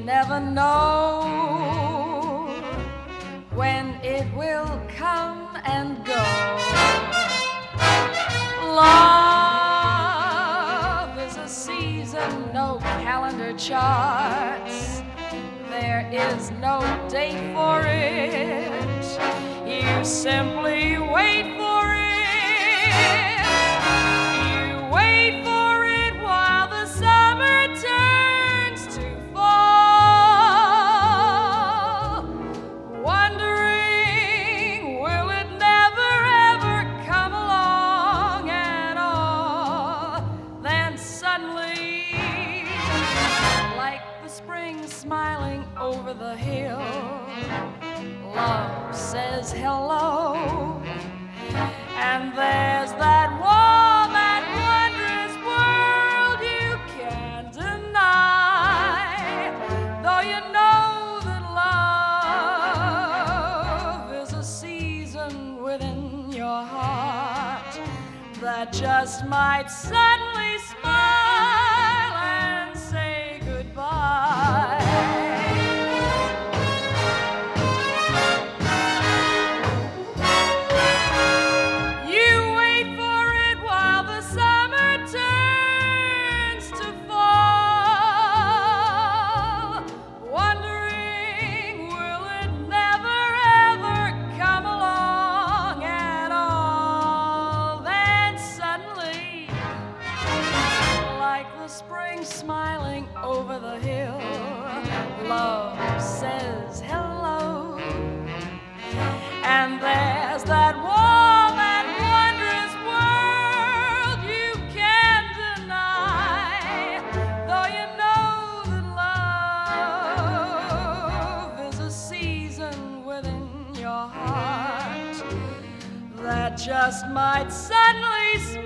never know when it will come and go. Love is a season, no calendar charts. There is no date for it. You simply wait for it. You wait for it while the summer turns to fall, wondering will it never ever come along at all. Then suddenly, like the spring smiling over the hill, love says hello, and there's that warm and wondrous world you can't deny. Though you know that love is a season within your heart that just might suddenly smile and say goodbye. Spring smiling over the hill, love says hello, and there's that warm and wondrous world you can't deny. Though you know that love is a season within your heart that just might suddenly